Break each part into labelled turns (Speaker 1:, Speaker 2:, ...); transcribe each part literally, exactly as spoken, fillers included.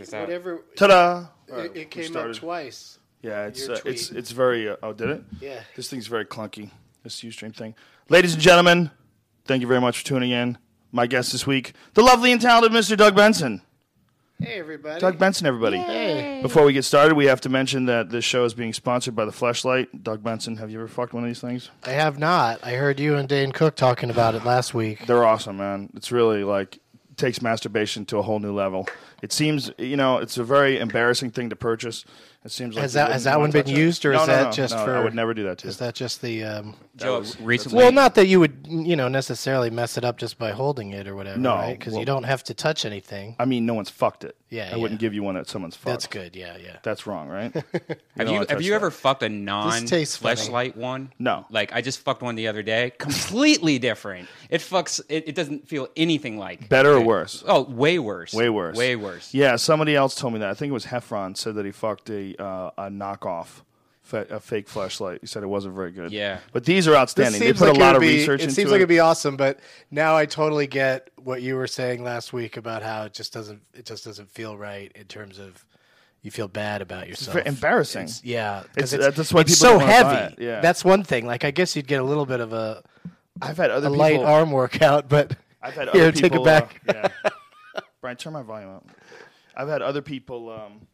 Speaker 1: this out.
Speaker 2: Whatever.
Speaker 3: Ta-da!
Speaker 2: It,
Speaker 3: Right,
Speaker 2: it came up twice.
Speaker 3: Yeah, it's
Speaker 2: Your
Speaker 3: uh, it's
Speaker 2: tweet.
Speaker 3: it's very. Uh, oh, did it?
Speaker 2: Yeah.
Speaker 3: This thing's very clunky. This Ustream thing. Ladies and gentlemen, thank you very much for tuning in. My guest this week, the lovely and talented Mister Doug Benson.
Speaker 2: Hey, everybody.
Speaker 3: Doug Benson, everybody.
Speaker 2: Hey.
Speaker 3: Before we get started, we have to mention that this show is being sponsored by the Fleshlight. Doug Benson, have you ever fucked one of these things?
Speaker 2: I have not. I heard you and Dane Cook talking about it last week.
Speaker 3: They're awesome, man. It's really like takes masturbation to a whole new level. It seems, you know, it's a very embarrassing thing to purchase. It seems like
Speaker 2: has that has that one been used, or
Speaker 3: no,
Speaker 2: is
Speaker 3: no,
Speaker 2: that
Speaker 3: no,
Speaker 2: just
Speaker 3: no,
Speaker 2: for?
Speaker 3: I would never do that to you.
Speaker 2: Is that just the? Um,
Speaker 1: Joe,
Speaker 3: was-
Speaker 1: recently.
Speaker 2: well, not that you would, you know, necessarily mess it up just by holding it or whatever,
Speaker 3: No,
Speaker 2: right? Because
Speaker 3: well-
Speaker 2: you don't have to touch anything.
Speaker 3: I mean, no one's fucked it.
Speaker 2: Yeah,
Speaker 3: I
Speaker 2: yeah.
Speaker 3: wouldn't give you one that someone's fucked.
Speaker 2: That's good. Yeah, yeah.
Speaker 3: That's wrong, right?
Speaker 1: Have
Speaker 3: don't
Speaker 1: you
Speaker 3: wanna
Speaker 1: have
Speaker 3: touch
Speaker 1: you
Speaker 3: that.
Speaker 1: ever fucked a
Speaker 2: tastes funny.
Speaker 1: non-fleshlight one?
Speaker 3: No.
Speaker 1: Like I just fucked one the other day. Completely different. It fucks. It, it doesn't feel anything like.
Speaker 3: Better or
Speaker 1: it.
Speaker 3: worse?
Speaker 1: Oh, way worse.
Speaker 3: Way worse.
Speaker 1: Way worse.
Speaker 3: Yeah, somebody else told me that. I think it was Heffron said that he fucked a uh, a knockoff, fa- a fake flashlight. He said it wasn't very good.
Speaker 1: Yeah.
Speaker 3: But these are outstanding. They
Speaker 2: seems
Speaker 3: put
Speaker 2: like
Speaker 3: a
Speaker 2: it
Speaker 3: lot
Speaker 2: would
Speaker 3: of
Speaker 2: be-
Speaker 3: research
Speaker 2: It
Speaker 3: into
Speaker 2: seems
Speaker 3: it.
Speaker 2: like it'd be awesome, but now I totally get what you were saying last week about how it just doesn't. It just doesn't feel right in terms of. You feel bad about yourself.
Speaker 3: very embarrassing.
Speaker 2: It's- yeah,
Speaker 3: It's-
Speaker 2: because it's,
Speaker 3: that's why
Speaker 2: it's
Speaker 3: people
Speaker 2: so
Speaker 3: don't wanna buy
Speaker 2: heavy.
Speaker 3: it, yeah.
Speaker 2: That's one thing. Like I guess you'd get a little bit of a,
Speaker 3: I've had other
Speaker 2: a
Speaker 3: people.
Speaker 2: light arm workout, but
Speaker 3: I've had
Speaker 2: here,
Speaker 3: other
Speaker 2: take
Speaker 3: people.
Speaker 2: it back.
Speaker 3: Uh, yeah. Brian, turn my volume up. I've had other people um,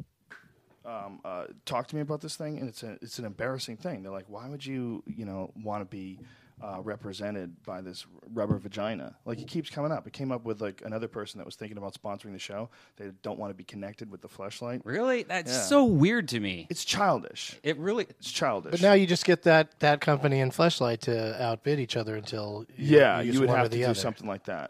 Speaker 3: um, uh, talk to me about this thing, and it's a, it's an embarrassing thing. They're like, "Why would you, you know, want to be uh, represented by this rubber vagina?" Like it keeps coming up. It came up with like another person that was thinking about sponsoring the show. They don't want to be connected with the fleshlight.
Speaker 1: Really? That's
Speaker 3: Yeah.
Speaker 1: so weird to me.
Speaker 3: It's childish.
Speaker 1: It really.
Speaker 3: It's childish.
Speaker 2: But now you just get that that company and Fleshlight to outbid each other until you,
Speaker 3: yeah,
Speaker 2: use
Speaker 3: you would
Speaker 2: one or
Speaker 3: have to
Speaker 2: the
Speaker 3: do
Speaker 2: other.
Speaker 3: something like that.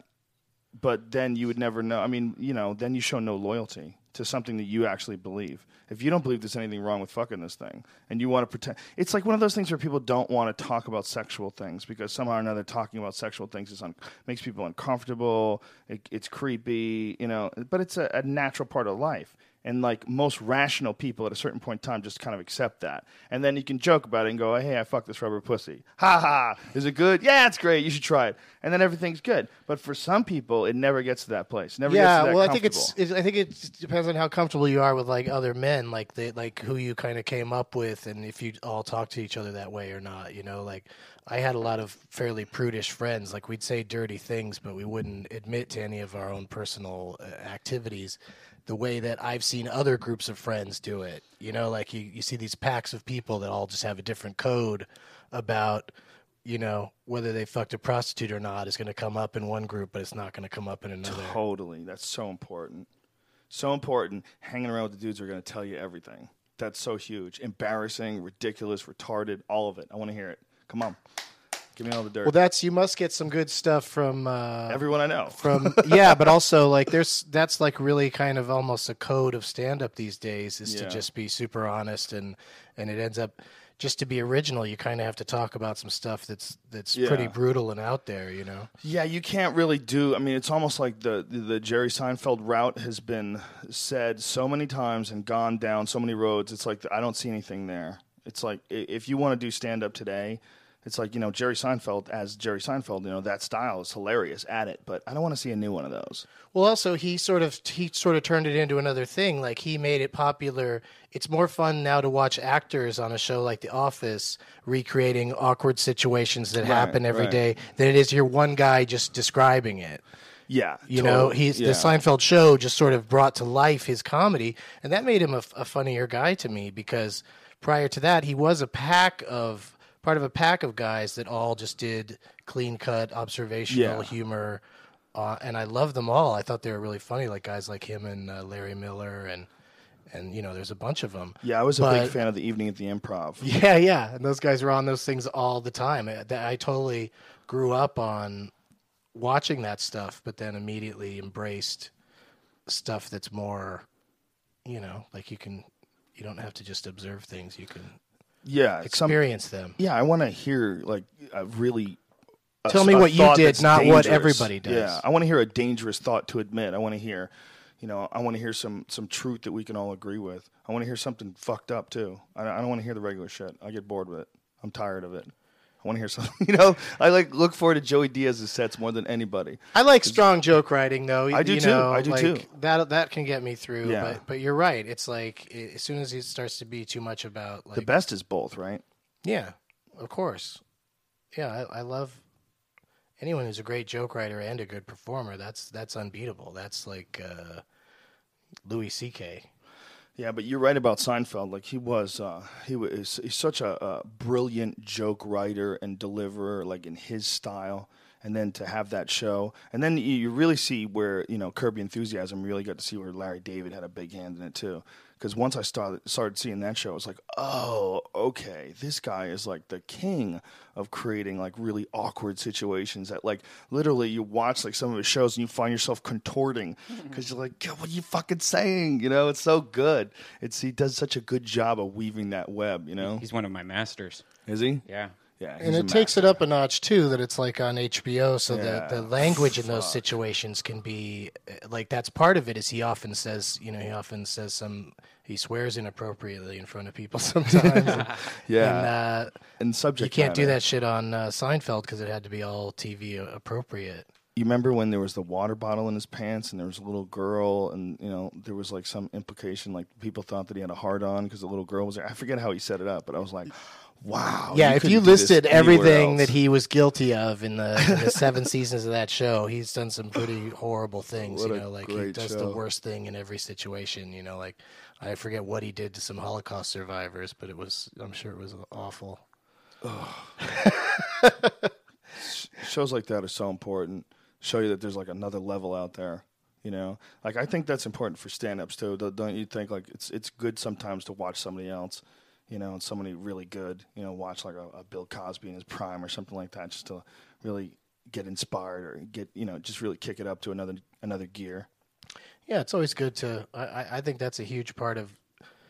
Speaker 3: But then you would never know. I mean, you know, then you show no loyalty to something that you actually believe. If you don't believe there's anything wrong with fucking this thing, and you want to pretend, it's like one of those things where people don't want to talk about sexual things because somehow or another talking about sexual things is un- makes people uncomfortable. It, it's creepy, you know. But it's a, a natural part of life. And like most rational people at a certain point in time just kind of accept that. And then you can joke about it and go, hey, I fucked this rubber pussy. Ha ha. Is it good? Yeah, it's great. You should try it. And then everything's good. But for some people, it never gets to that place. It never
Speaker 2: yeah,
Speaker 3: gets to that
Speaker 2: well, I think
Speaker 3: comfortable.
Speaker 2: it's, it's. I think it depends on how comfortable you are with like other men, like they, like who you kind of came up with, and if you all talk to each other that way or not. You know, like I had a lot of fairly prudish friends. Like we'd say dirty things, but we wouldn't admit to any of our own personal uh, activities. The way that I've seen other groups of friends do it. You know, like you, you see these packs of people that all just have a different code about, you know, whether they fucked a prostitute or not is going to come up in one group, but it's not going to come up in another.
Speaker 3: Totally. That's so important. So important. Hanging around with the dudes who are going to tell you everything. That's so huge. Embarrassing, ridiculous, retarded, all of it. I want to hear it. Come on. Give me all the dirt.
Speaker 2: Well, that's you must get some good stuff from uh,
Speaker 3: everyone I know.
Speaker 2: From yeah, but also like there's that's like really kind of almost a code of stand up these days is
Speaker 3: Yeah.
Speaker 2: to just be super honest and and it ends up just to be original. You kind of have to talk about some stuff that's that's
Speaker 3: Yeah.
Speaker 2: pretty brutal and out there. You know.
Speaker 3: Yeah, you can't really do. I mean, it's almost like the, the the Jerry Seinfeld route has been said so many times and gone down so many roads. It's like I don't see anything there. It's like i- if you want to do stand up today, it's like, you know, Jerry Seinfeld as Jerry Seinfeld. You know, that style is hilarious at it, but I don't want to see a new one of those.
Speaker 2: Well, also he sort of he sort of turned it into another thing. Like he made it popular. It's more fun now to watch actors on a show like The Office recreating awkward situations that
Speaker 3: Right,
Speaker 2: happen every
Speaker 3: right.
Speaker 2: day than it is your one guy just describing it.
Speaker 3: Yeah,
Speaker 2: You know,
Speaker 3: totally.
Speaker 2: he's
Speaker 3: Yeah.
Speaker 2: the Seinfeld show just sort of brought to life his comedy, and that made him a, a funnier guy to me because prior to that, he was a pack of part of a pack of guys that all just did clean cut observational
Speaker 3: Yeah.
Speaker 2: humor, uh, and I loved them all. I thought they were really funny, like guys like him and uh, Larry Miller, and and you know, there's a bunch of them.
Speaker 3: Yeah, I was a
Speaker 2: But-
Speaker 3: big fan of the Evening at the Improv.
Speaker 2: Yeah, yeah, and those guys were on those things all the time. I, I totally grew up on watching that stuff, but then immediately embraced stuff that's more, you know, like you can, you don't have to just observe things; you can
Speaker 3: Yeah, some-
Speaker 2: experience them.
Speaker 3: Yeah, I want to hear like a really. a-
Speaker 2: Tell me
Speaker 3: a
Speaker 2: what you
Speaker 3: thought
Speaker 2: did,
Speaker 3: that's
Speaker 2: not what
Speaker 3: dangerous.
Speaker 2: everybody does.
Speaker 3: Yeah, I want to hear a dangerous thought to admit. I want to hear, you know, I want to hear some some truth that we can all agree with. I want to hear something fucked up too. I, I don't want to hear the regular shit. I get bored with it. I'm tired of it. I want to hear something. You know, I like look forward to Joey Diaz's sets more than anybody.
Speaker 2: I like strong joke writing, though.
Speaker 3: I do
Speaker 2: you
Speaker 3: too.
Speaker 2: know,
Speaker 3: I do
Speaker 2: like,
Speaker 3: too.
Speaker 2: That that can get me through.
Speaker 3: Yeah.
Speaker 2: But but you're right. It's like i- as soon as it starts to be too much about like
Speaker 3: The best is both, right?
Speaker 2: yeah, of course. Yeah, I, I love anyone who's a great joke writer and a good performer. That's that's unbeatable. That's like uh, Louis C K.
Speaker 3: Yeah, but you're right about Seinfeld. Like he was, uh, he was he's such a, a brilliant joke writer and deliverer, like in his style. And then to have that show, and then you, you really see where you know Curb Your Enthusiasm really got to see where Larry David had a big hand in it too. Because once I started started seeing that show, I was like, oh, okay, this guy is like the king of creating like really awkward situations that like literally you watch like some of his shows and you find yourself contorting because you're like, God, what are you fucking saying? You know, it's so good. It's he does such a good job of weaving that web. You know,
Speaker 1: He's one of my masters.
Speaker 3: is he?
Speaker 1: Yeah.
Speaker 3: Yeah,
Speaker 2: And it takes it up a notch too. That it's like on H B O, so
Speaker 3: Yeah,
Speaker 2: that the language in those situations can be uh, like that's part of it. Is he often says, you know, he often says some he swears inappropriately in front of people sometimes. and,
Speaker 3: Yeah.
Speaker 2: and, uh,
Speaker 3: and
Speaker 2: you
Speaker 3: subject
Speaker 2: can't do
Speaker 3: matter.
Speaker 2: that shit on uh, Seinfeld because it had to be all T V appropriate.
Speaker 3: You remember when there was the water bottle in his pants and there was a little girl and, you know, there was like some implication, like people thought that he had a heart on because the little girl was there. I forget how he set it up, but I was like, wow.
Speaker 2: Yeah, if
Speaker 3: couldn't
Speaker 2: you
Speaker 3: do this
Speaker 2: listed
Speaker 3: anywhere
Speaker 2: everything
Speaker 3: else.
Speaker 2: that he was guilty of in the, in the seven seasons of that show, he's done some pretty horrible things.
Speaker 3: What
Speaker 2: you
Speaker 3: a
Speaker 2: know, like he
Speaker 3: great
Speaker 2: does the
Speaker 3: show.
Speaker 2: worst thing in every situation. You know, like I forget what he did to some Holocaust survivors, but it was I'm sure it was awful.
Speaker 3: Shows like that are so important. Show you that there's like another level out there. You know, like I think that's important for stand-ups too. Don't don't you think like it's it's good sometimes to watch somebody else, you know, and somebody really good, you know, watch like a, a Bill Cosby in his prime or something like that, just to really get inspired or get you know just really kick it up to another another gear.
Speaker 2: Yeah, it's always good to. I, I I think that's a huge part of.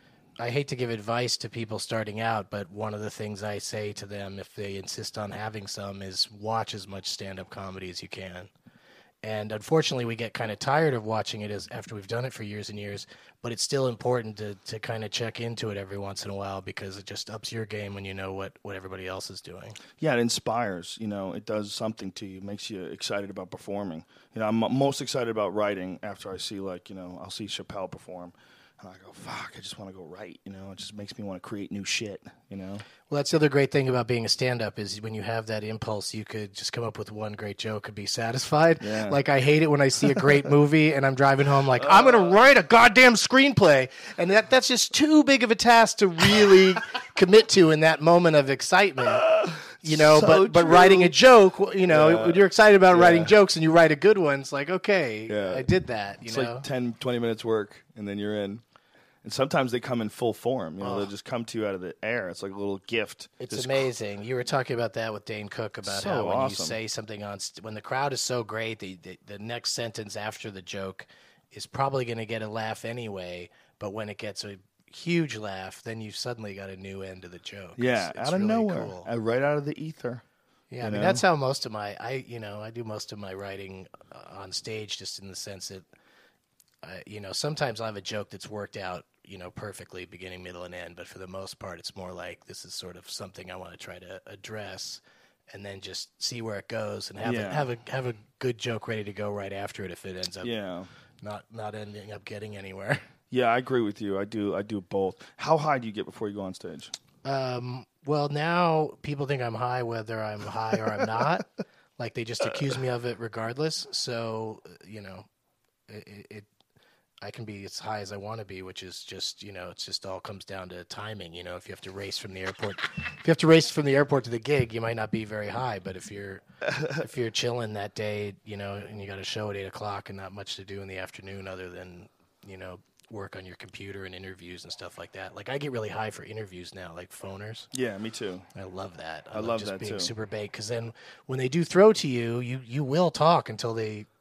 Speaker 2: I hate to give advice to people starting out, but one of the things I say to them if they insist on having some is watch as much stand-up comedy as you can. And unfortunately, we get kind of tired of watching it as after we've done it for years and years. But it's still important to, to kind of check into it every once in a while because it just ups your game when you know what, what everybody else is doing.
Speaker 3: Yeah, it inspires. You know, it does something to you. It makes you excited about performing. You know, I'm m- most excited about writing after I see like you know I'll see Chappelle perform. And I go, fuck, I just want to go write, you know? It just makes me want to create new shit, you know?
Speaker 2: Well, that's the other great thing about being a stand-up is when you have that impulse, you could just come up with one great joke and be satisfied.
Speaker 3: Yeah.
Speaker 2: Like, I hate it when I see a great movie and I'm driving home like, I'm going to write a goddamn screenplay. And that that's just too big of a task to really commit to in that moment of excitement. You know,
Speaker 3: So
Speaker 2: but, but
Speaker 3: true.
Speaker 2: writing a joke, you know,
Speaker 3: Yeah.
Speaker 2: when you're excited about
Speaker 3: Yeah.
Speaker 2: writing jokes and you write a good one, it's like, okay,
Speaker 3: Yeah.
Speaker 2: I did that, you
Speaker 3: It's
Speaker 2: know?
Speaker 3: like ten, twenty minutes work, and then you're in. And sometimes they come in full form. You know,
Speaker 2: Oh.
Speaker 3: they'll just come to you out of the air. It's like a little gift.
Speaker 2: It's
Speaker 3: Just
Speaker 2: amazing. You were talking about that with Dane Cook about
Speaker 3: So
Speaker 2: how when
Speaker 3: awesome.
Speaker 2: you say something on st- when the crowd is so great, the the, the next sentence after the joke is probably going to get a laugh anyway. But when it gets a huge laugh, then you've suddenly got a new end to the joke.
Speaker 3: Yeah,
Speaker 2: It's- it's
Speaker 3: out of
Speaker 2: really
Speaker 3: nowhere,
Speaker 2: cool.
Speaker 3: uh, right out of the ether.
Speaker 2: Yeah, I
Speaker 3: you
Speaker 2: mean
Speaker 3: know?
Speaker 2: that's how most of my I you know I do most of my writing uh, on stage, just in the sense that uh, you know sometimes I have a joke that's worked out you know perfectly beginning, middle, and end, but for the most part it's more like this is sort of something I want to try to address, and then just see where it goes and have
Speaker 3: Yeah.
Speaker 2: a, have a have a good joke ready to go right after it if it ends up
Speaker 3: Yeah.
Speaker 2: not not ending up getting anywhere.
Speaker 3: Yeah, I agree with you. I do. I do both. How high do you get before you go on stage?
Speaker 2: Um, well, now people think I'm high whether I'm high or I'm not. Like they just accuse me of it regardless. So uh, you know, it, it, it I can be as high as I want to be, which is just you know, it's just all comes down to timing. You know, if you have to race from the airport, if you have to race from the airport to the gig, you might not be very high. But if you're if you're chilling that day, you know, and you got a show at eight o'clock and not much to do in the afternoon other than you know. work on your computer and interviews and stuff like that. Like I get really high for interviews now, like phoners.
Speaker 3: Yeah, me too.
Speaker 2: I love that.
Speaker 3: I love
Speaker 2: just
Speaker 3: that
Speaker 2: being
Speaker 3: too.
Speaker 2: super baked because then when they do throw to you, you you will talk until they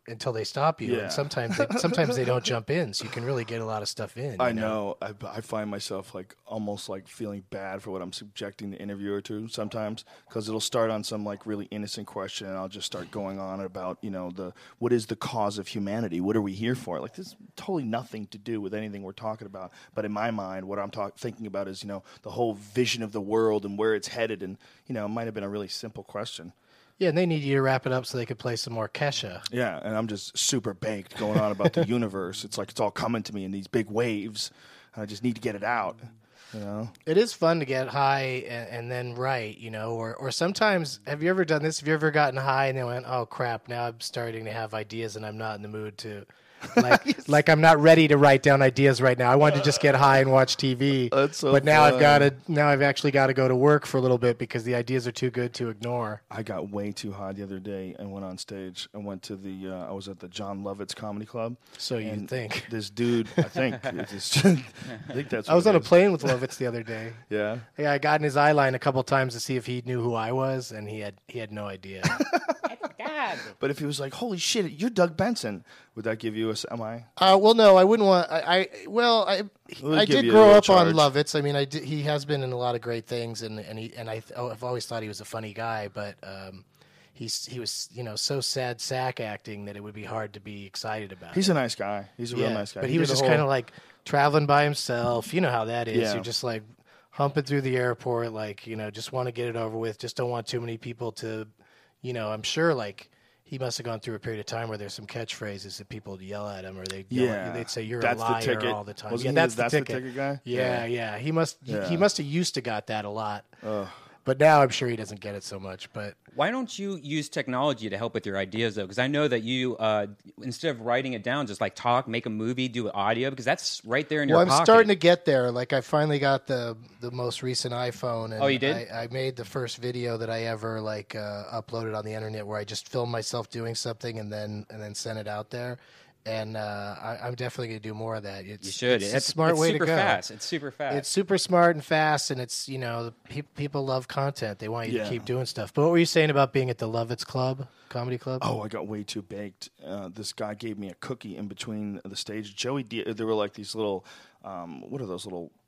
Speaker 2: until they stop you.
Speaker 3: Yeah.
Speaker 2: And sometimes they, sometimes they don't jump in, so you can really get a lot of stuff in.
Speaker 3: I
Speaker 2: you
Speaker 3: know. I, I find myself like almost like feeling bad for what I'm subjecting the interviewer to sometimes, because it'll start on some like really innocent question, and I'll just start going on about, you know, the what is the cause of humanity? What are we here for? Like, this is totally nothing to do with anything we're talking about. But in my mind, what I'm talk- thinking about is, you know, the whole vision of the world and where it's headed. And, you know, it might have been a really simple question.
Speaker 2: Yeah, and they need you to wrap it up so they could play some more Kesha.
Speaker 3: Yeah, and I'm just super baked going on about the universe. It's like it's all coming to me in these big waves, and I just need to get it out. You know,
Speaker 2: it is fun to get high and, and then write. You know, or or sometimes, have you ever done this? Have you ever gotten high and then went, "Oh crap! Now I'm starting to have ideas, and I'm not in the mood to." Like, like I'm not ready to write down ideas right now. I wanted to just get high and watch T V.
Speaker 3: That's so
Speaker 2: but now
Speaker 3: fun.
Speaker 2: I've got to. Now I've actually got to go to work for a little bit because the ideas are too good to ignore.
Speaker 3: I got way too high the other day and went on stage and went to the. Uh, I was at the John Lovitz Comedy Club.
Speaker 2: So you
Speaker 3: and
Speaker 2: think
Speaker 3: this dude? I think. It's just, I think that's. What
Speaker 2: I was
Speaker 3: it
Speaker 2: on a
Speaker 3: is.
Speaker 2: plane with Lovitz the other day.
Speaker 3: Yeah.
Speaker 2: Yeah, I got in his eye line a couple times to see if he knew who I was, and he had he had no idea.
Speaker 1: God.
Speaker 3: But if he was like, "Holy shit, you're Doug Benson," would that give you a? Am I?
Speaker 2: Uh, well, no, I wouldn't want. I, I well, I
Speaker 3: We'll
Speaker 2: I
Speaker 3: give
Speaker 2: did
Speaker 3: you a
Speaker 2: grow
Speaker 3: little
Speaker 2: up on
Speaker 3: charge.
Speaker 2: Lovitz. I mean, I did, he has been in a lot of great things, and and he and I oh, I've always thought he was a funny guy, but um, he's he was you know so sad sack acting that it would be hard to be excited about.
Speaker 3: He's
Speaker 2: it.
Speaker 3: a nice guy. He's a
Speaker 2: yeah,
Speaker 3: real nice guy.
Speaker 2: but he, was
Speaker 3: did a
Speaker 2: just
Speaker 3: whole-
Speaker 2: kind of like traveling by himself. You know how that is.
Speaker 3: Yeah.
Speaker 2: You're just like humping through the airport, like you know, just want to get it over with. Just don't want too many people to, you know. I'm sure like. He must have gone through a period of time where there's some catchphrases that people would yell at him, or they'd yell
Speaker 3: Yeah.
Speaker 2: at, they'd say you're
Speaker 3: That's
Speaker 2: a
Speaker 3: the
Speaker 2: liar
Speaker 3: ticket.
Speaker 2: all the time.
Speaker 3: Wasn't
Speaker 2: yeah,
Speaker 3: he
Speaker 2: that's,
Speaker 3: the- that's
Speaker 2: the
Speaker 3: the
Speaker 2: ticket.
Speaker 3: ticket guy?
Speaker 2: Yeah,
Speaker 3: Yeah.
Speaker 2: yeah. He must he-
Speaker 3: Yeah.
Speaker 2: he must have used to got that a lot,
Speaker 3: Ugh.
Speaker 2: but now I'm sure he doesn't get it so much. But
Speaker 1: Why don't you use technology to help with your ideas, though? Because I know that you, uh, instead of writing it down, just like talk, make a movie, do audio, because that's right there in your
Speaker 2: well, I'm
Speaker 1: pocket.
Speaker 2: starting to get there. Like I finally got the the most recent iPhone, and
Speaker 1: Oh, you did?
Speaker 2: I, I made the first video that I ever like uh, uploaded on the internet, where I just filmed myself doing something and then and then sent it out there. And uh, I, I'm definitely going to do more of that. It's,
Speaker 1: You should.
Speaker 2: It's,
Speaker 1: It's
Speaker 2: a smart
Speaker 1: it's
Speaker 2: way
Speaker 1: super
Speaker 2: to go.
Speaker 1: fast. It's super fast.
Speaker 2: It's super smart and fast, and it's you know pe- people love content. They want you
Speaker 3: Yeah.
Speaker 2: to keep doing stuff. But what were you saying about being at the Lovitz Club, comedy club?
Speaker 3: Oh, I got way too baked. Uh, this guy gave me a cookie in between the stage. Joey, D- there were like these little, um, what are those little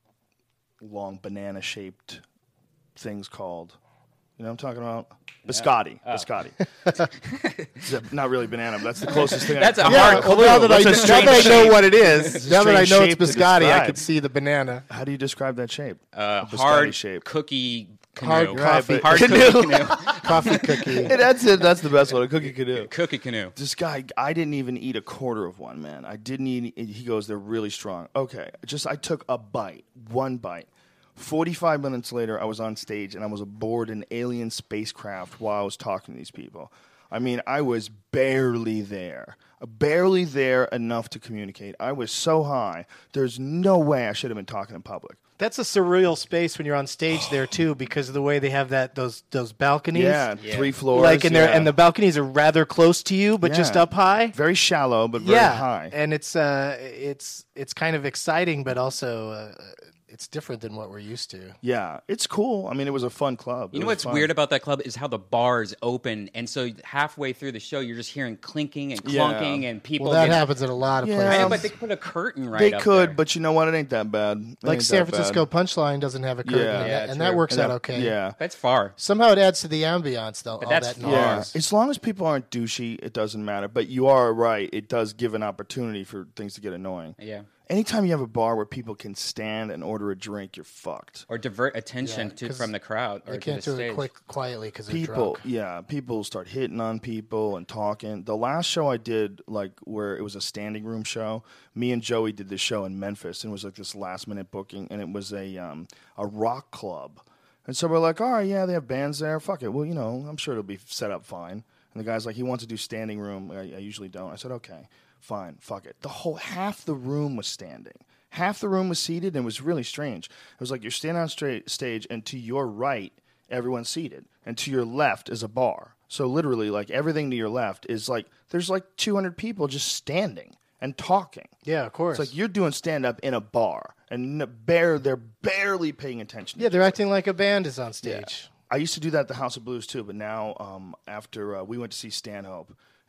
Speaker 3: long banana shaped things called? You know what I'm talking about? Biscotti.
Speaker 1: Oh.
Speaker 3: Biscotti. It's a- not really banana, but that's the closest thing.
Speaker 1: That's
Speaker 3: I
Speaker 1: a
Speaker 3: can-
Speaker 1: hard
Speaker 2: well, now that, I,
Speaker 3: That's a
Speaker 2: now that I
Speaker 3: strange
Speaker 2: know
Speaker 3: shape.
Speaker 2: what it is, now that I
Speaker 3: strange
Speaker 2: know it's
Speaker 3: shape to
Speaker 2: biscotti, I
Speaker 3: describe.
Speaker 2: can see the banana.
Speaker 3: How do you describe that shape?
Speaker 1: uh,
Speaker 3: Biscotti
Speaker 1: hard
Speaker 3: shape.
Speaker 1: cookie canoe.
Speaker 2: Hard
Speaker 3: Right,
Speaker 2: coffee,
Speaker 3: but-
Speaker 1: hard
Speaker 3: Canoe.
Speaker 1: cookie canoe.
Speaker 2: coffee cookie.
Speaker 3: Hey, that's it. That's the best one. A cookie canoe.
Speaker 1: Cookie canoe.
Speaker 3: This guy, I didn't even eat a quarter of one, man. I didn't eat. He goes, they're really strong. Okay, just I took a bite, one bite. Forty-five minutes later, I was on stage and I was aboard an alien spacecraft while I was talking to these people. I mean, I was barely there, barely there enough to communicate. I was so high. There's no way I should have been talking in public.
Speaker 2: That's a surreal space when you're on stage there too, because of the way they have that those those balconies.
Speaker 3: Yeah,
Speaker 1: Yeah.
Speaker 3: three floors.
Speaker 2: like and
Speaker 3: yeah.
Speaker 2: they're and the balconies are rather close to you, but just
Speaker 3: Yeah.
Speaker 2: up high.
Speaker 3: very shallow, but very
Speaker 2: yeah,
Speaker 3: high.
Speaker 2: and it's uh it's it's kind of exciting, but also uh, it's different than what we're used to.
Speaker 3: Yeah, it's cool. I mean, it was a fun club.
Speaker 1: You
Speaker 3: It
Speaker 1: know
Speaker 3: was
Speaker 1: what's
Speaker 3: fun.
Speaker 1: weird about that club is how the bars open, and so halfway through the show, you're just hearing clinking and
Speaker 3: Yeah.
Speaker 1: clunking, and people.
Speaker 2: Well, that
Speaker 1: get-
Speaker 2: happens at a lot of
Speaker 3: Yeah.
Speaker 2: places.
Speaker 1: I know, but they put a curtain right.
Speaker 3: They
Speaker 1: up
Speaker 3: could,
Speaker 1: there.
Speaker 3: but you know what? It ain't that bad. It
Speaker 2: like
Speaker 3: ain't
Speaker 2: San
Speaker 3: that bad.
Speaker 2: Francisco Punchline doesn't have a curtain,
Speaker 3: Yeah.
Speaker 2: and,
Speaker 1: Yeah,
Speaker 2: that, and that
Speaker 1: true.
Speaker 2: works
Speaker 3: And
Speaker 2: out
Speaker 3: that-
Speaker 2: okay.
Speaker 3: Yeah.
Speaker 1: that's far.
Speaker 2: Somehow it adds to the ambiance, though. All
Speaker 1: that's
Speaker 2: that
Speaker 1: far.
Speaker 2: noise.
Speaker 3: Yeah, as long as people aren't douchey, it doesn't matter. But you are right; it does give an opportunity for things to get annoying.
Speaker 1: Yeah,
Speaker 3: Anytime you have a bar where people can stand and order a drink, you're fucked.
Speaker 1: or divert attention
Speaker 2: Yeah,
Speaker 1: to
Speaker 2: 'cause
Speaker 1: from the crowd or
Speaker 2: They
Speaker 1: to
Speaker 2: can't
Speaker 1: the
Speaker 2: do
Speaker 1: stage.
Speaker 2: it quick, quietly because they're
Speaker 3: People,
Speaker 2: drunk.
Speaker 3: yeah, people start hitting on people and talking. The last show I did, like where it was a standing room show, me and Joey did this show in Memphis, and it was like this last minute booking, and it was a um, a rock club. And so we're like, all right, yeah, they have bands there. Fuck it. Well, you know, I'm sure it'll be set up fine. And the guy's like, he wants to do standing room. I, I usually don't. I said, okay, fine, fuck it. The whole half the room was standing. Half the room was seated, and it was really strange. It was like you're standing on straight stage, and to your right, everyone's seated, and to your left is a bar. So literally, like everything to your left is like there's like two hundred people just standing and talking.
Speaker 2: Yeah, of course.
Speaker 3: It's like you're doing stand up in a bar, and n- bare they're barely paying attention.
Speaker 2: yeah, they're acting like a band is on stage.
Speaker 3: I used to do that at the House of Blues too, but now um, after uh, we went to see Stanhope,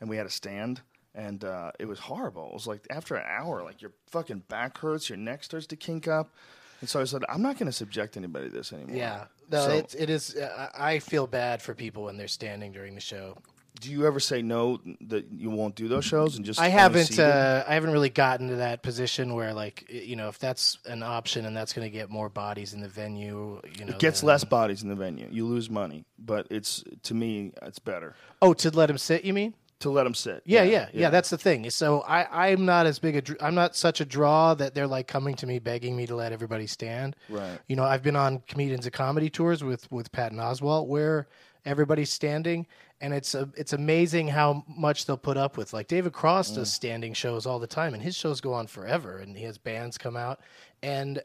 Speaker 3: and we had a stand. And uh, it was horrible. It was like after an hour, like your fucking back hurts, your neck starts to kink up. And so I said, I'm not going to subject anybody to this anymore.
Speaker 2: Yeah. No,
Speaker 3: so,
Speaker 2: it's, it is. Uh, I feel bad for people when they're standing during the show.
Speaker 3: Do you ever say no, that you won't do those shows? And just
Speaker 2: I
Speaker 3: only
Speaker 2: haven't.
Speaker 3: seated?
Speaker 2: Uh, I haven't really gotten to that position where, like, you know, if that's an option and that's going to get more bodies in the venue, you know,
Speaker 3: It gets
Speaker 2: then-
Speaker 3: less bodies in the venue. You lose money. But it's to me, it's better
Speaker 2: Oh, to let him sit, you mean?
Speaker 3: to let them sit.
Speaker 2: Yeah, yeah, yeah, That's the thing. So I, I'm not as big a, dr- I'm not such a draw that they're like coming to me begging me to let everybody stand.
Speaker 3: Right.
Speaker 2: You know, I've been on Comedians of Comedy tours with with Patton Oswalt where everybody's standing, and it's a, it's amazing how much they'll put up with. Like David Cross does standing shows all the time, and his shows go on forever, and he has bands come out, and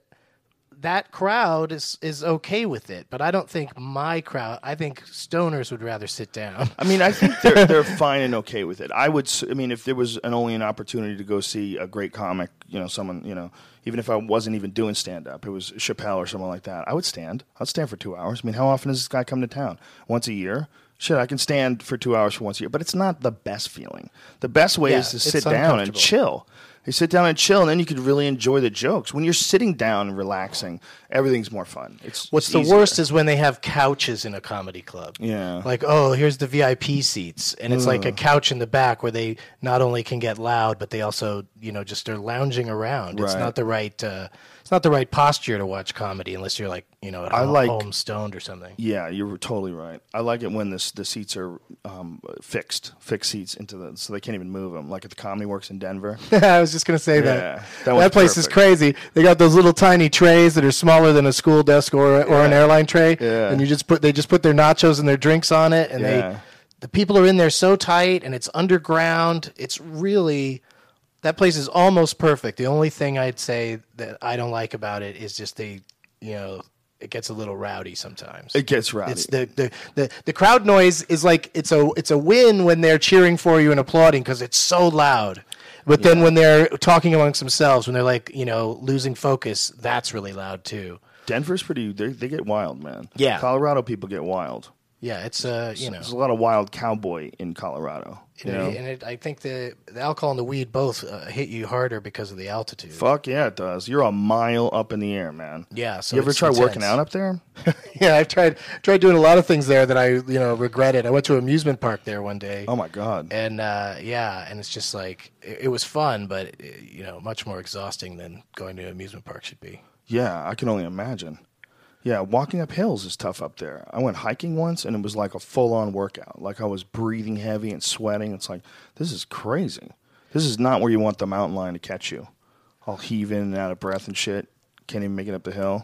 Speaker 2: that crowd is is okay with it, but I don't think my crowd. I think stoners would rather sit down.
Speaker 3: I mean, I think they're they're fine and okay with it. I would. s- I mean, if there was an only an opportunity to go see a great comic, you know, someone, you know, even if I wasn't even doing stand up, it was Chappelle or someone like that, I would stand. I'd stand for two hours. I mean, how often does this guy come to town? Once a year. Shit, I can stand for two hours for once a year, but it's not the best feeling. The best way
Speaker 2: Yeah,
Speaker 3: is to
Speaker 2: it's
Speaker 3: sit down and
Speaker 2: uncomfortable.
Speaker 3: chill. You sit down and chill, and then you could really enjoy the jokes. When you're sitting down and relaxing, everything's more fun. It's
Speaker 2: What's
Speaker 3: it's
Speaker 2: the
Speaker 3: easier.
Speaker 2: worst is when they have couches in a comedy club.
Speaker 3: Yeah.
Speaker 2: Like, oh, here's the V I P seats. And it's like a couch in the back where they not only can get loud, but they also, you know, just are lounging around. It's
Speaker 3: Right.
Speaker 2: not the right uh, it's not the right posture to watch comedy unless you're like, you know, at
Speaker 3: I
Speaker 2: home,
Speaker 3: like-
Speaker 2: home stoned or something.
Speaker 3: Yeah, you're totally right. I like it when this the seats are um, fixed, fixed seats into the so they can't even move them. Like at the Comedy Works in Denver.
Speaker 2: I was just going to say
Speaker 3: Yeah,
Speaker 2: that.
Speaker 3: that
Speaker 2: That,
Speaker 3: one's
Speaker 2: place is
Speaker 3: perfect.
Speaker 2: crazy. They got those little tiny trays that are smaller than a school desk or or an
Speaker 3: Yeah.
Speaker 2: airline tray,
Speaker 3: Yeah.
Speaker 2: and you just put they just put their nachos and their drinks on it, and
Speaker 3: Yeah.
Speaker 2: they the people are in there so tight, and it's underground. It's really that place is almost perfect. The only thing I'd say that I don't like about it is just they, you know, it gets a little rowdy sometimes.
Speaker 3: It gets rowdy.
Speaker 2: It's the, the, the, the crowd noise is like it's a it's a win when they're cheering for you and applauding because it's so loud. But then when they're talking amongst themselves, when they're like, you know, losing focus, that's really loud too.
Speaker 3: Denver's pretty. They they get wild, man.
Speaker 2: Yeah.
Speaker 3: Colorado people get wild.
Speaker 2: Yeah, it's uh, you know,
Speaker 3: There's a lot of wild cowboy in Colorado. You
Speaker 2: and,
Speaker 3: know?
Speaker 2: it, and it, I think the, the alcohol and the weed both uh, hit you harder because of the altitude.
Speaker 3: Fuck yeah, it does. You're a mile up in the air, man.
Speaker 2: Yeah, so
Speaker 3: you ever
Speaker 2: it's
Speaker 3: try
Speaker 2: intense.
Speaker 3: working out up there?
Speaker 2: Yeah, I've tried tried doing a lot of things there that I you know regretted. I went to an amusement park there one day.
Speaker 3: Oh my god.
Speaker 2: And uh, yeah, and it's just like it, it was fun, but uh, you know, much more exhausting than going to an amusement park should be.
Speaker 3: Yeah, I can only imagine. Yeah, walking up hills is tough up there. I went hiking once, and it was like a full-on workout. Like I was breathing heavy and sweating. It's like, this is crazy. This is not where you want the mountain lion to catch you. All heaving and out of breath and shit. Can't even make it up the hill.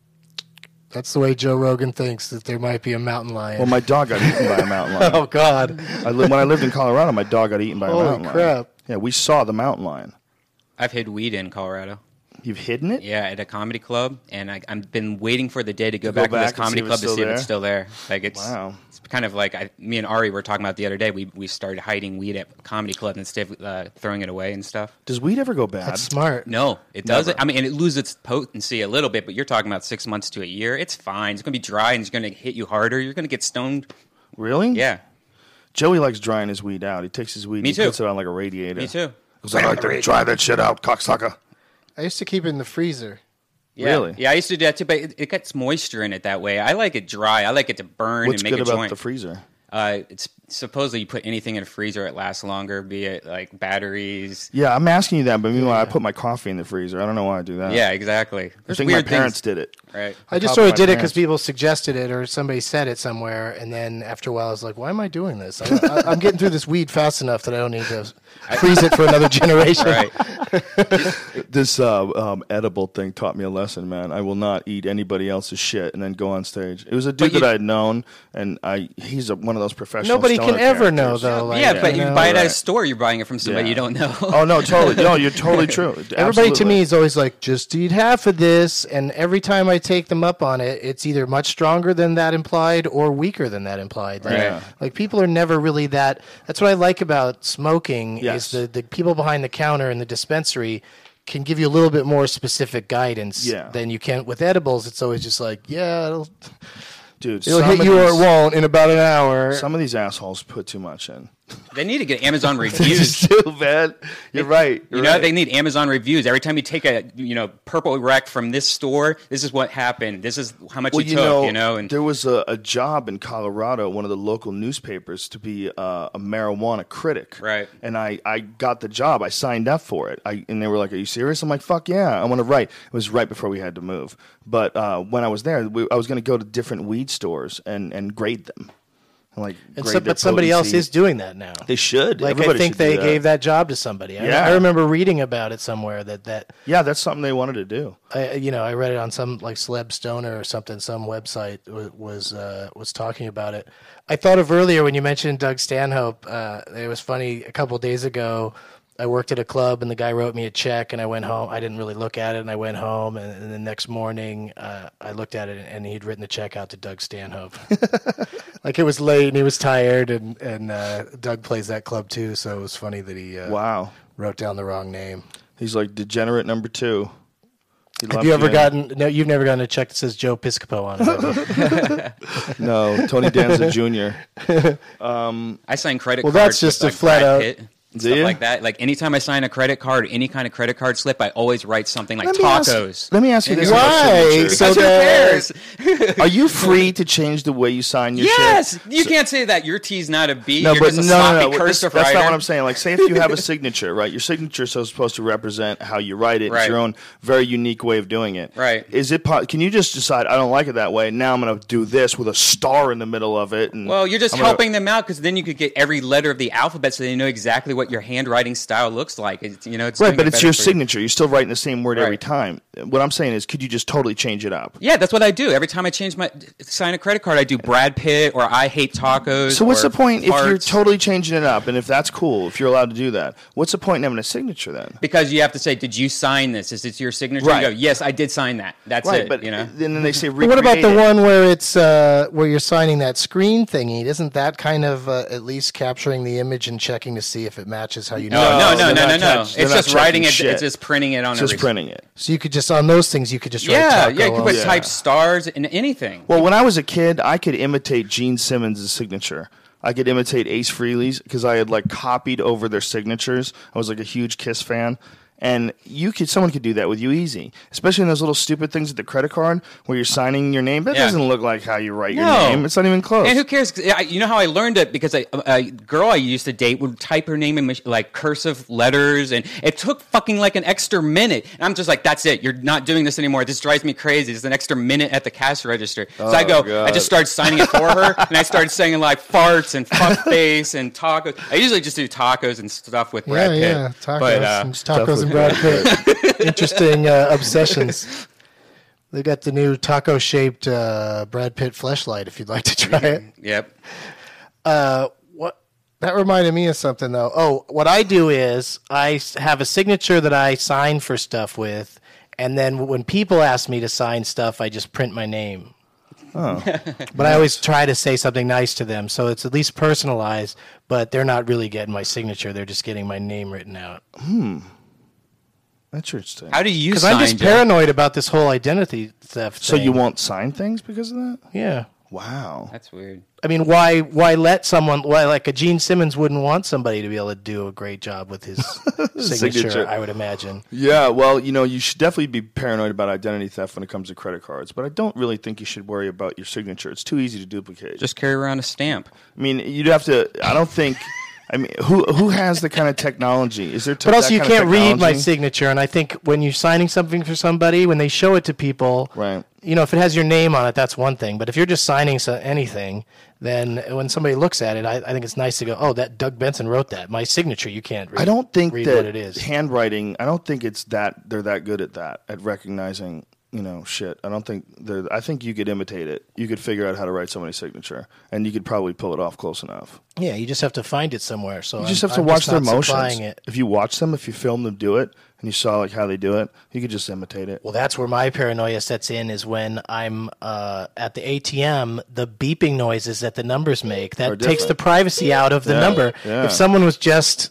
Speaker 2: That's the way Joe Rogan thinks that there might be a mountain lion.
Speaker 3: Well, my dog got eaten by a mountain lion.
Speaker 2: oh God!
Speaker 3: I li- when I lived in Colorado, my dog got eaten by
Speaker 2: Holy
Speaker 3: a mountain
Speaker 2: crap.
Speaker 3: lion. Yeah, we saw the mountain lion.
Speaker 1: I've hid weed in Colorado.
Speaker 3: You've hidden it?
Speaker 1: Yeah, at a comedy club, and I, I've been waiting for the day to go,
Speaker 3: To go
Speaker 1: back,
Speaker 3: back
Speaker 1: to
Speaker 3: and
Speaker 1: this comedy
Speaker 3: see if
Speaker 1: club
Speaker 3: it's
Speaker 1: to
Speaker 3: still
Speaker 1: see if
Speaker 3: there?
Speaker 1: it's still there. Like it's,
Speaker 3: Wow.
Speaker 1: it's kind of like I, me and Ari were talking about the other day. We we started hiding weed at comedy clubs instead of uh, throwing it away and stuff.
Speaker 3: Does weed ever go bad?
Speaker 2: That's smart.
Speaker 1: No, it doesn't.
Speaker 3: Never.
Speaker 1: I mean, and it loses its potency a little bit, but you're talking about six months to a year. It's fine. It's going to be dry and it's going to hit you harder. You're going to get stoned.
Speaker 3: Really?
Speaker 1: Yeah,
Speaker 3: Joey likes drying his weed out. He takes his weed
Speaker 1: Me
Speaker 3: and he
Speaker 1: too.
Speaker 3: puts it on like a radiator.
Speaker 1: me too.
Speaker 3: Goes, I like to dry that shit out, cocksucker.
Speaker 2: I used to keep it in the freezer.
Speaker 1: Yeah.
Speaker 3: Really?
Speaker 1: Yeah, I used to do that too, but it, it gets moisture in it that way. I like it dry. I like it to burn
Speaker 3: What's
Speaker 1: and make
Speaker 3: good
Speaker 1: a
Speaker 3: about
Speaker 1: joint.
Speaker 3: the freezer?
Speaker 1: Uh, it's supposedly you put anything in a freezer, it lasts longer. Be it like batteries.
Speaker 3: Yeah, I'm asking you that, but meanwhile, I
Speaker 2: Yeah.
Speaker 3: put my coffee in the freezer. I don't know why I do that.
Speaker 1: Yeah, exactly.
Speaker 3: I
Speaker 1: There's
Speaker 3: think my
Speaker 1: weird
Speaker 3: parents
Speaker 1: things,
Speaker 3: did it.
Speaker 1: right?
Speaker 2: I just
Speaker 3: top
Speaker 2: sort
Speaker 3: of
Speaker 2: of
Speaker 3: my
Speaker 2: did it because
Speaker 3: parents.
Speaker 2: people suggested it or somebody said it somewhere, and then after a while, I was like, "Why am I doing this? I, I, I'm getting through this weed fast enough that I don't need to freeze it for another generation."
Speaker 1: Right.
Speaker 3: This uh, um, edible thing taught me a lesson, man. I will not eat anybody else's shit and then go on stage. It was a dude
Speaker 1: But you-
Speaker 3: that I had known, and I he's a, one of those professional.
Speaker 2: Nobody can
Speaker 3: stoner
Speaker 2: ever know,
Speaker 3: characters.
Speaker 2: though. Like,
Speaker 1: yeah, but you
Speaker 2: know?
Speaker 1: buy it at a
Speaker 3: Right.
Speaker 1: store, you're buying it from somebody
Speaker 3: Yeah.
Speaker 1: you don't know.
Speaker 3: Oh no, totally. No, you're totally true.
Speaker 2: Everybody to
Speaker 3: Absolutely.
Speaker 2: me is always like, just eat half of this. And every time I take them up on it, it's either much stronger than that implied or weaker than that implied. Like,
Speaker 3: Yeah.
Speaker 2: like people are never really that. That's what I like about smoking
Speaker 3: Yes.
Speaker 2: is the, the people behind the counter in the dispensary can give you a little bit more specific guidance
Speaker 3: Yeah.
Speaker 2: than you can with edibles. It's always just like, yeah, it'll,
Speaker 3: dude.
Speaker 2: it'll
Speaker 3: some
Speaker 2: hit
Speaker 3: of
Speaker 2: you or it
Speaker 3: these-
Speaker 2: won't in about an hour.
Speaker 3: Some of these assholes put too much in.
Speaker 1: They need to get Amazon reviews.
Speaker 3: Too, man. You're right. You're
Speaker 1: you know,
Speaker 3: right.
Speaker 1: they need Amazon reviews. Every time you take a, you know, purple wreck from this store, this is what happened. This is how much
Speaker 3: well,
Speaker 1: you,
Speaker 3: you
Speaker 1: took,
Speaker 3: know,
Speaker 1: you know. And
Speaker 3: there was a, a job in Colorado, one of the local newspapers, to be uh, a marijuana critic.
Speaker 1: Right.
Speaker 3: And I, I got the job. I signed up for it. I, and they were like, are you serious? I'm like, fuck yeah, I want to write. It was right before we had to move. But uh, when I was there, we, I was going to go to different weed stores and, and grade them. Like,
Speaker 2: and so, but somebody
Speaker 3: potency.
Speaker 2: else is doing that now.
Speaker 3: They should.
Speaker 2: Like,
Speaker 3: Everybody
Speaker 2: I think
Speaker 3: should do
Speaker 2: they
Speaker 3: that.
Speaker 2: gave that job to somebody. I,
Speaker 3: Yeah.
Speaker 2: I remember reading about it somewhere that that
Speaker 3: Yeah, that's something they wanted to do.
Speaker 2: I, you know, I read it on some like Celeb Stoner or something. Some website w- was uh, was talking about it. I thought of earlier when you mentioned Doug Stanhope. Uh, it was funny. A couple days ago, I worked at a club and the guy wrote me a check, and I went home. I didn't really look at it, and I went home. And, and the next morning, uh, I looked at it, and he'd written the check out to Doug Stanhope. Like, it was late, and he was tired, and and uh, Doug plays that club too, so it was funny that he uh,
Speaker 3: Wow.
Speaker 2: wrote down the wrong name.
Speaker 3: He's like degenerate number two. He
Speaker 2: Have
Speaker 3: left
Speaker 2: you ever
Speaker 3: in.
Speaker 2: gotten? No, you've never gotten a check that says Joe Piscopo on it. have you?
Speaker 3: No, Tony Danza Junior
Speaker 1: I sign credit
Speaker 2: Well,
Speaker 1: cards.
Speaker 2: that's just
Speaker 1: with,
Speaker 2: a
Speaker 1: like,
Speaker 2: flat
Speaker 1: Brad
Speaker 2: out-
Speaker 1: Pitt and
Speaker 3: Do
Speaker 1: stuff
Speaker 3: you?
Speaker 1: like that. Like anytime I sign a credit card, any kind of credit card slip, I always write something like
Speaker 3: Let me ask-
Speaker 1: tacos.
Speaker 3: let me ask you this about
Speaker 2: Why?
Speaker 3: signatures.
Speaker 2: So
Speaker 1: Because who
Speaker 2: that-
Speaker 1: cares?
Speaker 3: Are you free to change the way you sign your
Speaker 1: Yes,
Speaker 3: shit?
Speaker 1: you can't say that your T's not a B.
Speaker 3: No,
Speaker 1: You're
Speaker 3: but
Speaker 1: just a
Speaker 3: no,
Speaker 1: sloppy
Speaker 3: no, no. This,
Speaker 1: cursive
Speaker 3: that's
Speaker 1: writer.
Speaker 3: not what I'm saying. Like, say if you have a signature, right? Your signature is supposed to represent how you write it.
Speaker 1: Right.
Speaker 3: It's your own very unique way of doing it.
Speaker 1: Right.
Speaker 3: Is it? po- Can you just decide I don't like it that way? Now I'm going to do this with a star in the middle of it. And
Speaker 1: Well, you're just
Speaker 3: I'm gonna-
Speaker 1: helping them out because then you could get every letter of the alphabet so they know exactly what your handwriting style looks like. It's, you know, it's
Speaker 3: Right,
Speaker 1: doing
Speaker 3: but
Speaker 1: it
Speaker 3: it's
Speaker 1: better
Speaker 3: your
Speaker 1: for you.
Speaker 3: signature. You're still writing the same word every
Speaker 1: Right.
Speaker 3: time. What I'm saying is, could you just totally change it up?
Speaker 1: Yeah, that's what I do. Every time I change my sign a credit card, I do Brad Pitt or I hate tacos.
Speaker 3: So what's
Speaker 1: or
Speaker 3: the point if you're
Speaker 1: farts.
Speaker 3: totally changing it up, and if that's cool, if you're allowed to do that? What's the point in having a signature then?
Speaker 1: Because you have to say, "Did you sign this? Is it your signature?"
Speaker 3: Right.
Speaker 1: You go, "Yes, I did sign that." That's
Speaker 3: Right,
Speaker 1: it.
Speaker 3: but
Speaker 1: you know.
Speaker 3: and then they say,
Speaker 2: But what about the
Speaker 3: recreate it.
Speaker 2: one where it's uh, where you're signing that screen thingy? Isn't that kind of uh, at least capturing the image and checking to see if it matches how you
Speaker 1: No,
Speaker 2: know?
Speaker 1: no,
Speaker 3: they're
Speaker 1: no, no,
Speaker 3: not
Speaker 1: no, no.
Speaker 3: touch- they're
Speaker 1: It's
Speaker 3: not
Speaker 1: just writing it.
Speaker 3: checking shit.
Speaker 1: It's just printing it on
Speaker 3: It's
Speaker 1: a
Speaker 3: just
Speaker 1: receipt.
Speaker 3: printing it.
Speaker 2: So you could just on those things you could just write
Speaker 1: Yeah,
Speaker 2: taco
Speaker 1: yeah. You could
Speaker 2: on
Speaker 1: put
Speaker 2: it.
Speaker 1: type stars in anything.
Speaker 3: Well, when I was a kid, I could imitate Gene Simmons' signature. I could imitate Ace Frehley's because I had like copied over their signatures. I was like a huge Kiss fan. And you could, someone could do that with you easy, especially in those little stupid things at the credit card where you're signing your name. That
Speaker 1: Yeah.
Speaker 3: doesn't look like how you write your
Speaker 1: No.
Speaker 3: name. It's not even close.
Speaker 1: And who cares? 'Cause I- You know how I learned it because I, a girl I used to date would type her name in mach- like cursive letters, and it took fucking like an extra minute. And I'm just like, "That's it. You're not doing this anymore. This drives me crazy. It's an extra minute at the cash register." So I go,
Speaker 3: God.
Speaker 1: I just started signing it for her, and I started saying like farts and fuck face and tacos. I usually just do tacos and stuff with
Speaker 2: Yeah,
Speaker 1: Brad Pitt.
Speaker 2: yeah, tacos,
Speaker 1: But, uh,
Speaker 2: and tacos and Brad Pitt. Interesting uh, obsessions. They got the new taco-shaped uh, Brad Pitt fleshlight. If you'd like to try it.
Speaker 1: yep.
Speaker 2: Uh, what that reminded me of something though. Oh, what I do is I s- have a signature that I sign for stuff with, and then when people ask me to sign stuff, I just print my name.
Speaker 3: Oh.
Speaker 2: But I always try to say something nice to them, so it's at least personalized. But they're not really getting my signature; they're just getting my name written out.
Speaker 3: Interesting.
Speaker 1: How do you
Speaker 2: Because
Speaker 1: sign?
Speaker 2: I'm just
Speaker 1: Joe?
Speaker 2: paranoid about this whole identity theft.
Speaker 3: So
Speaker 2: thing.
Speaker 3: you won't sign things because of that?
Speaker 2: Yeah.
Speaker 3: Wow.
Speaker 1: That's weird.
Speaker 2: I mean, why why let someone why like a Gene Simmons wouldn't want somebody to be able to do a great job with his signature,
Speaker 3: Signature.
Speaker 2: I would imagine.
Speaker 3: Yeah, well, you know, you should definitely be paranoid about identity theft when it comes to credit cards, but I don't really think you should worry about your signature. It's too easy to duplicate.
Speaker 1: Just carry around a stamp.
Speaker 3: I mean, you'd have to. I don't think. I mean, who who has the kind of technology? Is there? Te-
Speaker 2: But also,
Speaker 3: that
Speaker 2: you
Speaker 3: kind of
Speaker 2: can't read my
Speaker 3: technology?
Speaker 2: signature, and I think when you're signing something for somebody, when they show it to people,
Speaker 3: Right.
Speaker 2: you know, if it has your name on it, that's one thing. But if you're just signing so, anything, then when somebody looks at it, I, I think it's nice to go, "Oh, that Doug Benson wrote that. My signature, you can't read."
Speaker 3: I don't think
Speaker 2: read
Speaker 3: that
Speaker 2: what it is.
Speaker 3: handwriting. I don't think it's that they're that good at that at recognizing. You know, shit. I don't think they're. I think you could imitate it. You could figure out how to write somebody's signature, and you could probably pull it off close enough.
Speaker 2: Yeah, you just have to find it somewhere. So
Speaker 3: You just
Speaker 2: I'm,
Speaker 3: have to
Speaker 2: I'm
Speaker 3: watch
Speaker 2: just
Speaker 3: their
Speaker 2: not
Speaker 3: motions.
Speaker 2: supplying it.
Speaker 3: If you watch them, if you film them do it, and you saw like how they do it, you could just imitate it.
Speaker 2: Well, that's where my paranoia sets in is when I'm uh, at the A T M, the beeping noises that the numbers make.
Speaker 3: Are
Speaker 2: That takes
Speaker 3: different.
Speaker 2: the privacy out of the
Speaker 3: Yeah,
Speaker 2: number.
Speaker 3: yeah.
Speaker 2: If someone was just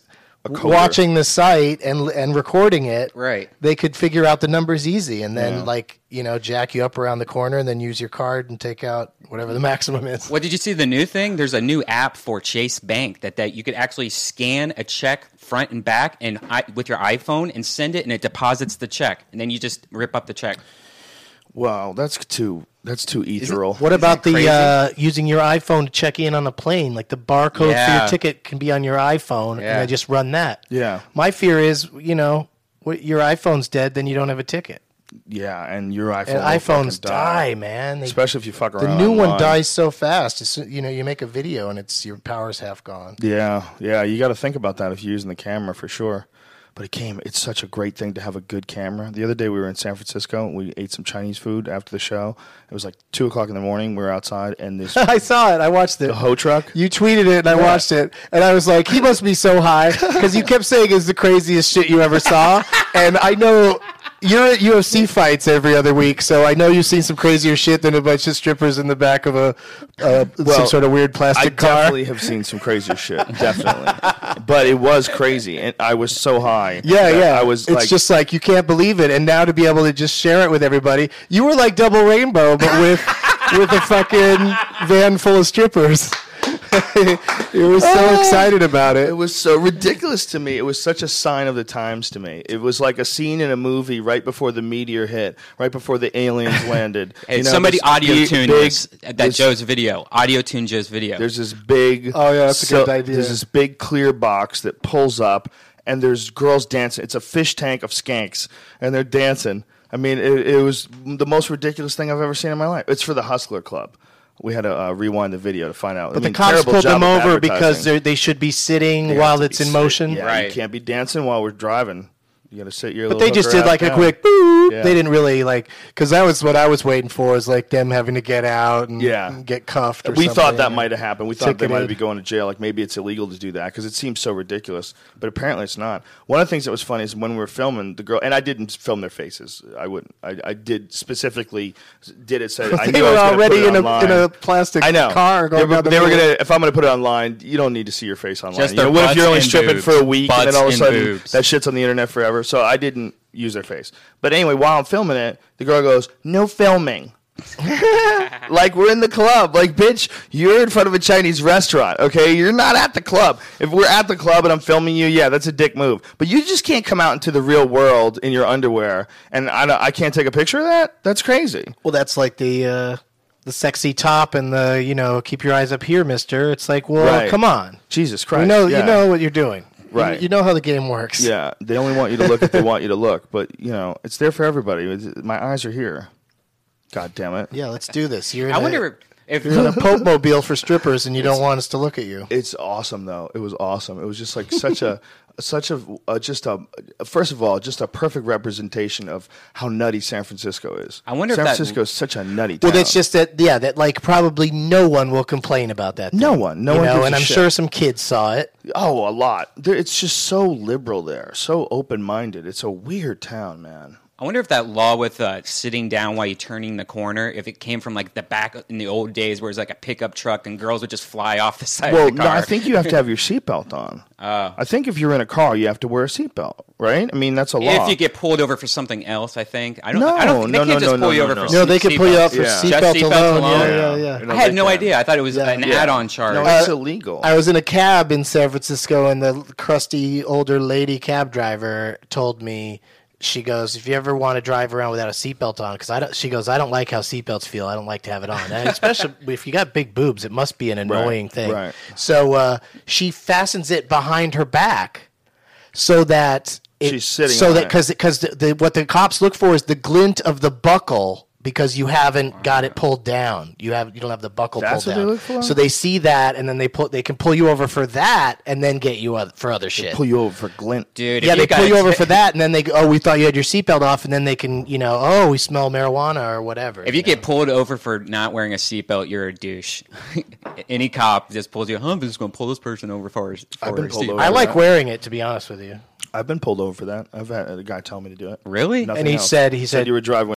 Speaker 3: a coder.
Speaker 2: watching the site and and recording it,
Speaker 1: Right.
Speaker 2: they could figure out the numbers easy, and then
Speaker 3: Yeah.
Speaker 2: like you know jack you up around the corner, and then use your card and take out whatever the maximum is.
Speaker 1: What did you see the new thing? There's a new app for Chase Bank that, that you could actually scan a check front and back and I, with your iPhone and send it, and it deposits the check, and then you just rip up the check.
Speaker 3: Wow, that's too that's too ethereal.
Speaker 2: What about
Speaker 1: that
Speaker 2: the
Speaker 1: crazy?
Speaker 2: uh, using your iPhone to check in on a plane? Like the barcode for
Speaker 1: Yeah.
Speaker 2: your ticket can be on your iPhone,
Speaker 1: Yeah.
Speaker 2: and they just run that.
Speaker 3: Yeah.
Speaker 2: My fear is, you know, what, your iPhone's dead, then you don't have a ticket.
Speaker 3: Yeah, and your iPhone.
Speaker 2: And
Speaker 3: will
Speaker 2: iPhones
Speaker 3: fucking
Speaker 2: die, man. They,
Speaker 3: especially if you fuck
Speaker 2: the
Speaker 3: around.
Speaker 2: new one
Speaker 3: online.
Speaker 2: dies so fast. It's, you know, you make a video and it's your power's half gone.
Speaker 3: Yeah, yeah, you got to think about that if you're using the camera for sure. But it came. It's such a great thing to have a good camera. The other day we were in San Francisco. We ate some Chinese food after the show. It was like two o'clock in the morning. We were outside, and this
Speaker 2: I saw it. I watched it.
Speaker 3: the hoe truck.
Speaker 2: You tweeted it and I
Speaker 3: Yeah.
Speaker 2: watched it, and I was like, he must be so high because you kept saying it's the craziest shit you ever saw. And I know you're at U F C fights every other week, so I know you've seen some crazier shit than a bunch of strippers in the back of a uh,
Speaker 3: Well,
Speaker 2: some sort of weird
Speaker 3: I
Speaker 2: plastic car.
Speaker 3: definitely have seen some crazier shit, definitely. But it was crazy, and I was so high.
Speaker 2: Yeah,
Speaker 3: that
Speaker 2: yeah.
Speaker 3: I was
Speaker 2: It's
Speaker 3: like,
Speaker 2: just like you can't believe it, and now to be able to just share it with everybody, you were like Double Rainbow, but with with a fucking van full of strippers. You were so
Speaker 3: Ah.
Speaker 2: excited about it.
Speaker 3: it was so ridiculous to me. It was such a sign of the times to me. It was like a scene in a movie right before the meteor hit, right before the aliens landed.
Speaker 1: Hey,
Speaker 3: You know,
Speaker 1: somebody
Speaker 3: this
Speaker 1: audio
Speaker 3: big-
Speaker 1: tuned
Speaker 3: big-
Speaker 1: this, that
Speaker 3: this-
Speaker 1: Joe's video. Audio tuned Joe's video.
Speaker 3: There's this big.
Speaker 2: Oh, yeah, that's a good idea.
Speaker 3: There's this big clear box that pulls up, and there's girls dancing. It's a fish tank of skanks, and they're dancing. I mean, it, it was the most ridiculous thing I've ever seen in my life. It's for the Hustler Club. We had to uh, rewind the video to find out.
Speaker 2: But
Speaker 3: I mean,
Speaker 2: the cops
Speaker 3: terrible
Speaker 2: pulled
Speaker 3: job
Speaker 2: them
Speaker 3: of
Speaker 2: over because
Speaker 3: advertising.
Speaker 2: they're- they should be sitting
Speaker 3: They have
Speaker 2: while
Speaker 3: to
Speaker 2: it's
Speaker 3: be
Speaker 2: in
Speaker 3: sit-
Speaker 2: motion.
Speaker 3: Yeah,
Speaker 1: Right.
Speaker 3: you can't be dancing while we're driving. You got to sit your
Speaker 2: But
Speaker 3: little
Speaker 2: they just
Speaker 3: hooker
Speaker 2: did
Speaker 3: out
Speaker 2: like a
Speaker 3: down.
Speaker 2: quick boop.
Speaker 3: Yeah.
Speaker 2: They didn't really like, because that was what I was waiting for, is like them having to get out and,
Speaker 3: Yeah.
Speaker 2: and get cuffed or
Speaker 3: We
Speaker 2: something.
Speaker 3: thought that might have happened. We thought they
Speaker 2: Ticketed.
Speaker 3: might be going to jail. Like maybe it's illegal to do that because it seems so ridiculous. But apparently it's not. One of the things that was funny is when we were filming the girl, and I didn't film their faces. I wouldn't. I, I did specifically did it. Said I
Speaker 2: They
Speaker 3: knew I
Speaker 2: were
Speaker 3: was gonna
Speaker 2: already
Speaker 3: put it
Speaker 2: in a,
Speaker 3: online.
Speaker 2: in a plastic
Speaker 3: I know.
Speaker 2: car going
Speaker 3: they were,
Speaker 2: down the
Speaker 3: they were
Speaker 2: road.
Speaker 3: gonna. If I'm gonna put it online, you don't need to see your face online.
Speaker 1: Just
Speaker 3: You know,
Speaker 1: their
Speaker 3: what if
Speaker 1: butts
Speaker 3: you're only
Speaker 1: and
Speaker 3: stripping
Speaker 1: boobs.
Speaker 3: for a week and then
Speaker 1: Butts
Speaker 3: all of a
Speaker 1: and
Speaker 3: sudden
Speaker 1: boobs.
Speaker 3: that shit's on the internet forever? So I didn't use their face. But anyway, while I'm filming it, the girl goes, "No filming." Like we're in the club. Like, bitch, you're in front of a Chinese restaurant, okay? You're not at the club. If we're at the club and I'm filming you, yeah, that's a dick move. But you just can't come out into the real world in your underwear and I, don't- I can't take a picture of that? That's crazy.
Speaker 2: Well, that's like the uh, the sexy top and the, you know, keep your eyes up here, mister. It's like, well,
Speaker 3: Right.
Speaker 2: come on.
Speaker 3: Jesus Christ.
Speaker 2: You know,
Speaker 3: yeah.
Speaker 2: you know what you're doing. You-
Speaker 3: Right.
Speaker 2: You, know how the game works.
Speaker 3: Yeah, they only want you to look if they want you to look. But, you know, it's there for everybody. It's- my eyes are here. God damn it.
Speaker 2: Yeah, let's do this. You're in
Speaker 1: I
Speaker 2: a,
Speaker 1: wonder if
Speaker 2: you're in a Pope mobile for strippers, and you don't want us to look at you.
Speaker 3: It's awesome, though. It was awesome. It was just like such a, such a, uh, just a, first of all, just a perfect representation of how nutty San Francisco is.
Speaker 1: I wonder if
Speaker 3: San
Speaker 1: that-
Speaker 3: Francisco is such a nutty town.
Speaker 2: Well, that's just that. Yeah, that like probably no one will complain about that.
Speaker 3: No
Speaker 2: thing,
Speaker 3: one. No
Speaker 2: you
Speaker 3: one
Speaker 2: know,
Speaker 3: gives
Speaker 2: and
Speaker 3: a
Speaker 2: I'm
Speaker 3: shit.
Speaker 2: sure some kids saw it.
Speaker 3: Oh, a lot. There, it's just so liberal there, so open minded. It's a weird town, man.
Speaker 1: I wonder if that law with uh, sitting down while you're turning the corner, if it came from like the back in the old days where it's like a pickup truck and girls would just fly off the side
Speaker 3: Well,
Speaker 1: of the
Speaker 3: no,
Speaker 1: car.
Speaker 3: I think you have to have your seatbelt on.
Speaker 1: Oh.
Speaker 3: I think if you're in a car, you have to wear a seatbelt, right? I mean, that's a law.
Speaker 1: If you get pulled over for something else, I think. I don't.
Speaker 3: No,
Speaker 1: I don't. Think, they
Speaker 3: no,
Speaker 1: can't
Speaker 3: no,
Speaker 1: just
Speaker 3: no,
Speaker 1: pull
Speaker 3: no,
Speaker 1: you
Speaker 3: no,
Speaker 1: over
Speaker 3: no.
Speaker 1: for
Speaker 2: No, they could pull you up for
Speaker 3: Yeah.
Speaker 2: seatbelt
Speaker 1: Just seatbelt
Speaker 2: alone.
Speaker 1: alone?
Speaker 2: Yeah,
Speaker 3: Yeah.
Speaker 2: yeah, yeah.
Speaker 3: No,
Speaker 1: I had
Speaker 3: they
Speaker 1: no
Speaker 3: can.
Speaker 1: idea. I thought it was
Speaker 2: Yeah.
Speaker 1: an
Speaker 3: Yeah.
Speaker 1: add-on charge.
Speaker 3: No,
Speaker 2: Uh,
Speaker 3: it's illegal.
Speaker 2: I was in a cab in San Francisco, and the crusty older lady cab driver told me, she goes, if you ever want to drive around without a seatbelt on, because I don't, she goes, I don't like how seatbelts feel. I don't like to have it on. And especially if you got big boobs, it must be an annoying thing.
Speaker 3: right.
Speaker 2: So uh, she fastens it behind her back so that it,
Speaker 3: She's sitting
Speaker 2: so
Speaker 3: on
Speaker 2: that
Speaker 3: it.
Speaker 2: because because the, the, what the cops look for is the glint of the buckle. Because you haven't got it pulled down, you have you don't have the buckle
Speaker 3: That's
Speaker 2: pulled
Speaker 3: what they
Speaker 2: down.
Speaker 3: look for?
Speaker 2: So they see that, and then they pull they can pull you over for that, and then get you oth- for other shit.
Speaker 3: Pull you over for glint.
Speaker 1: Dude,
Speaker 2: Yeah,
Speaker 1: if
Speaker 2: they
Speaker 1: you got
Speaker 2: pull you
Speaker 1: a
Speaker 2: over
Speaker 1: ti-
Speaker 2: for that, and then they go, oh, we thought you had your seatbelt off, and then they can, you know, oh, we smell marijuana or whatever.
Speaker 1: If you get pulled over for not wearing a seatbelt, you're a douche. Any cop just pulls you. Huh, I'm just going to pull this person over for his. For
Speaker 3: I've been
Speaker 1: a
Speaker 3: pulled
Speaker 1: seat-
Speaker 3: over.
Speaker 2: I like
Speaker 3: that.
Speaker 2: wearing it, to be honest with you.
Speaker 3: I've been pulled over for that. I've had a guy tell me to do it.
Speaker 1: Really?
Speaker 3: Nothing
Speaker 2: And he
Speaker 3: else.
Speaker 2: said- he said-
Speaker 3: you were driving